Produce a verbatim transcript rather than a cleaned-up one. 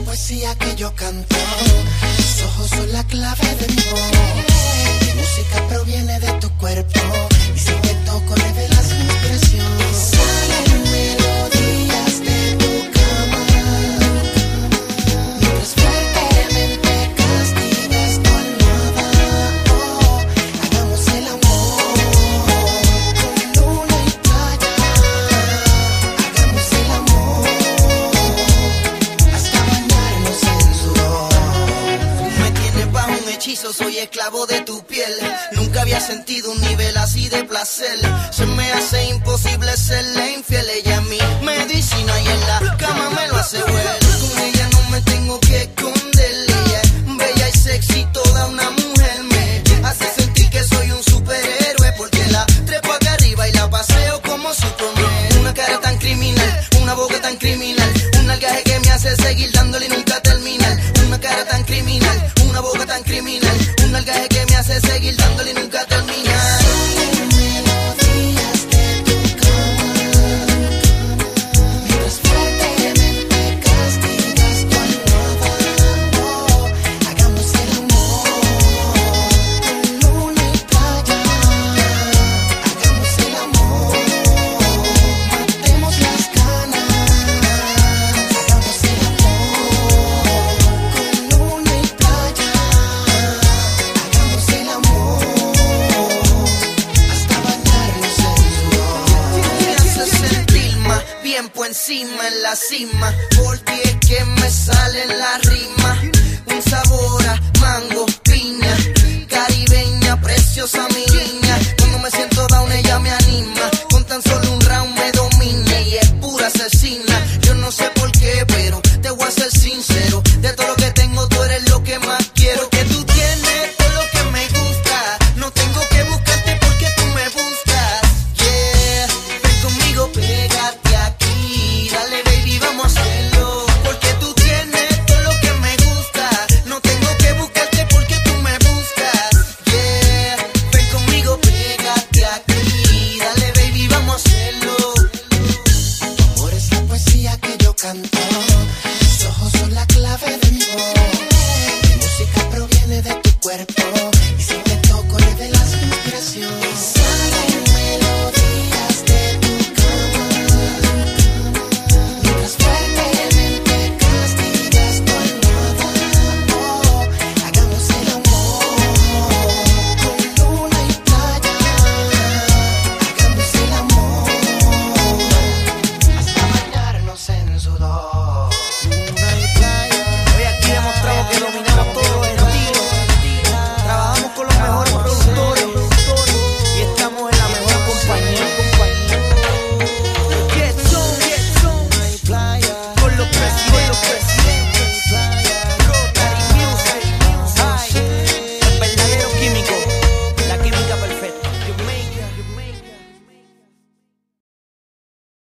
poesía que yo canto. Tus ojos son la clave de mi voz. Mi música proviene de tu cuerpo. Y si te toco revelas mi inspiración. Salen melodías de tu cama, mientras fuertemente castigas tu almohada. Oh, hagamos el amor con luna y playa. Hagamos el amor hasta bañarnos en sudor. Me tienes bajo un hechizo, soy esclavo de tu piel. Nunca había sentido un nivel así de placer. Se me hace imposible serle infiel. Ella es mi medicina y en la cama me lo hace well. Con ella no me tengo que esconder. Ella es bella y sexy, toda una mujer. Me hace sentir que soy un superhéroe, porque la trepo acá arriba y la paseo como Superman. Una cara tan criminal, una boca tan criminal, un nalgaje que me hace seguir dándole y nunca terminar. Una cara tan criminal, una boca tan criminal, un nalgaje que me hace seguir dándole y nunca terminar. Salen melodías de tu cama, mientras fuertemente castigas tu almohada. Oh, hagamos el amor con luna y playa. Hagamos el amor, matemos las ganas. Hagamos el amor con luna y playa. Hagamos el amor hasta bañarnos en sudor. Me hace sentir más bien por encima en la cima. Por ti es que me salen las rimas. Un sabor a mango, piña, caribeña, preciosa mi niña. Cuando me siento down ella me anima. Con tan solo un round me domina y es pura asesina. Yo no sé por qué, pero te voy a ser sincero. De todo lo que tengo tú eres lo que más quiero. Que tú tienes todo lo que me gusta. No tengo que buscarte porque tú me buscas. Yeah, ven conmigo, pégate aquí. Dale baby, vamos a hacerlo. Porque tú tienes todo lo que me gusta. No tengo que buscarte porque tú me buscas. Yeah, ven conmigo, pégate aquí. Dale baby, vamos a hacerlo. Tu amor es la poesía que yo canto. Tus ojos son la clave de mi voz. Mi música proviene de tu cuerpo.